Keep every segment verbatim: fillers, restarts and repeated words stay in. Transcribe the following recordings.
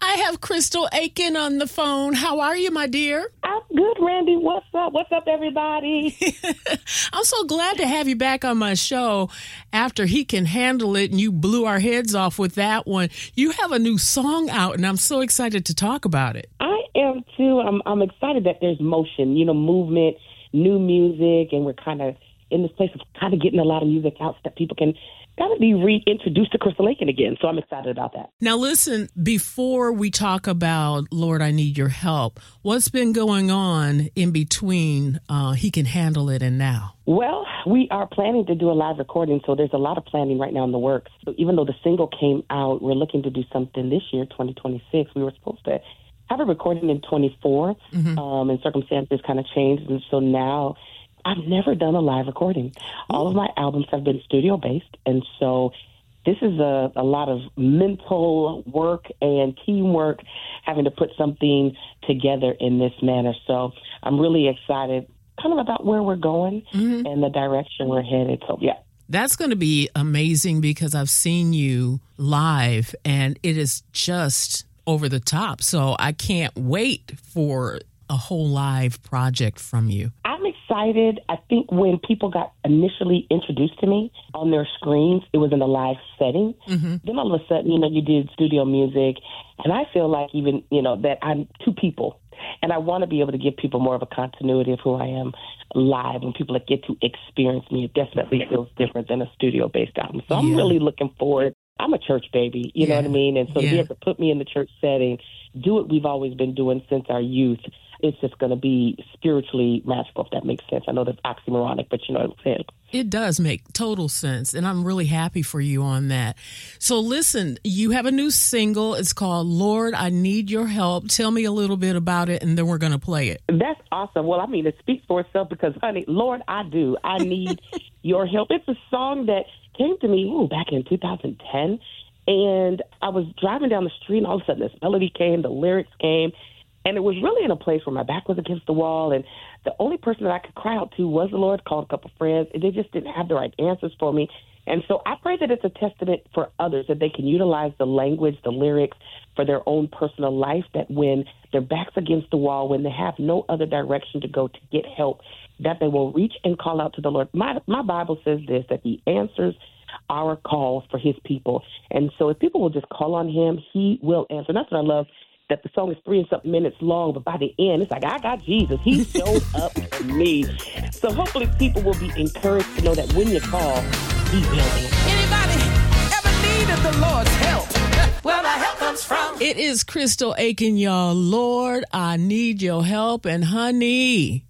I have Crystal Aiken on the phone. How are you, my dear? I'm good, Randy. What's up? What's up, everybody? I'm so glad to have you back on my show after He Can Handle It, and you blew our heads off with that one. You have a new song out, and I'm so excited to talk about it. I am, too. I'm, I'm excited that there's motion, you know, movement, new music, and we're kind of in this place of kind of getting a lot of music out so that people can kind of be reintroduced to Crystal Aiken again. So I'm excited about that. Now, listen, before we talk about Lord, I Need Your Help, what's been going on in between uh, He Can Handle It and now? Well, we are planning to do a live recording, so there's a lot of planning right now in the works. So even though the single came out, we're looking to do something this year, twenty twenty-six. We were supposed to have a recording in twenty-four, mm-hmm. um, and circumstances kind of changed, and so now I've never done a live recording. All of my albums have been studio-based, and so this is a, a lot of mental work and teamwork, having to put something together in this manner. So I'm really excited kind of about where we're going mm-hmm. and the direction we're headed. So, yeah. That's going to be amazing because I've seen you live, and it is just over the top. So I can't wait for a whole live project from you. I'm excited. I think when people got initially introduced to me on their screens, it was in a live setting. Mm-hmm. Then all of a sudden, you know, you did studio music, and I feel like even, you know, that I'm two people. And I want to be able to give people more of a continuity of who I am live. When people get to experience me, it definitely feels different than a studio-based album. So I'm yeah. really looking forward. I'm a church baby, you yeah. know what I mean? And so yeah. to be able to put me in the church setting, do what we've always been doing since our youth, it's just going to be spiritually magical, if that makes sense. I know that's oxymoronic, but you know what I'm saying. It does make total sense, and I'm really happy for you on that. So listen, you have a new single. It's called Lord, I Need Your Help. Tell me a little bit about it, and then we're going to play it. That's awesome. Well, I mean, it speaks for itself because, honey, Lord, I do. I need your help. It's a song that came to me ooh, back in two thousand ten, and I was driving down the street, and all of a sudden this melody came, the lyrics came, and it was really in a place where my back was against the wall, and the only person that I could cry out to was the Lord. Called a couple friends, and they just didn't have the right answers for me. And so I pray that it's a testament for others, that they can utilize the language, the lyrics for their own personal life, that when their back's against the wall, when they have no other direction to go to get help, that they will reach and call out to the Lord. My, my Bible says this, that He answers our calls for His people. And so if people will just call on Him, He will answer. And that's what I love, that the song is three and something minutes long, but by the end, it's like, I got Jesus. He showed up for me. So hopefully people will be encouraged to know that when you call, He will answer. Anybody ever needed the Lord's help? Well, the help comes from. It is Crystal Aiken, y'all. Lord, I need your help. And honey,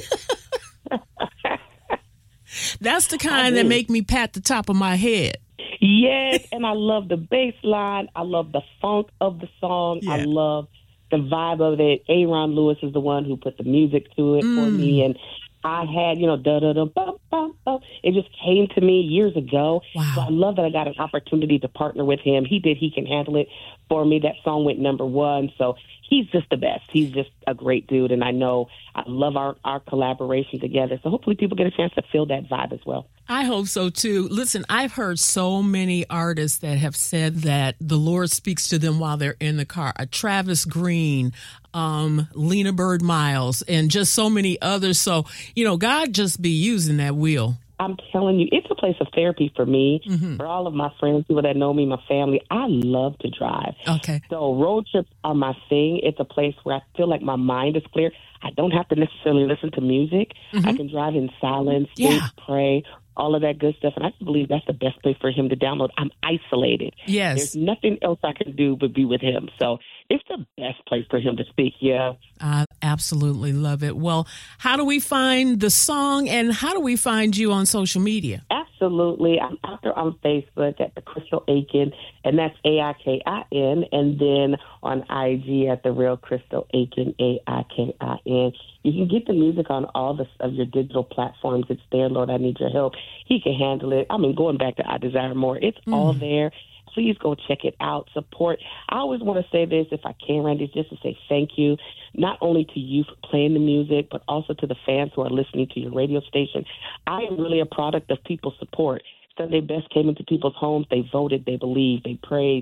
that's the kind that make me pat the top of my head. Yes, and I love the bass line. I love the funk of the song. Yeah. I love the vibe of it. Aaron Lewis is the one who put the music to it mm. for me, and I had, you know, da-da-da, bum, bum, bum. It just came to me years ago. Wow. So I love that I got an opportunity to partner with him. He did He Can Handle It for me. That song went number one, so he's just the best. He's just a great dude, and I know I love our, our collaboration together. So hopefully people get a chance to feel that vibe as well. I hope so, too. Listen, I've heard so many artists that have said that the Lord speaks to them while they're in the car. A Travis Green, um, Lena Bird Miles, and just so many others. So, you know, God just be using that wheel. I'm telling you, it's a place of therapy for me, mm-hmm. for all of my friends, people that know me, my family. I love to drive. Okay. So road trips are my thing. It's a place where I feel like my mind is clear. I don't have to necessarily listen to music. Mm-hmm. I can drive in silence, yeah. think, pray, all of that good stuff. And I believe that's the best place for him to download. I'm isolated. Yes. There's nothing else I can do but be with him. So it's the best place for him to speak, yeah. I absolutely love it. Well, how do we find the song, and how do we find you on social media? Absolutely. I'm out there on Facebook at the Crystal Aiken, and that's A I K I N, and then on I G at the Real Crystal Aiken, A I K I N. You can get the music on all the, of your digital platforms. It's there, Lord, I Need Your Help. He can handle it. I mean, going back to I Desire More, it's mm. all there. Please go check it out. Support. I always want to say this, if I can, Randy, just to say thank you, not only to you for playing the music, but also to the fans who are listening to your radio station. I am really a product of people's support. Sunday Best came into people's homes. They voted. They believed. They prayed.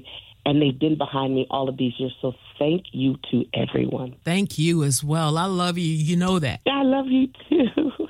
and they've been behind me all of these years. So thank you to everyone. Thank you as well. I love you. You know that. I love you too.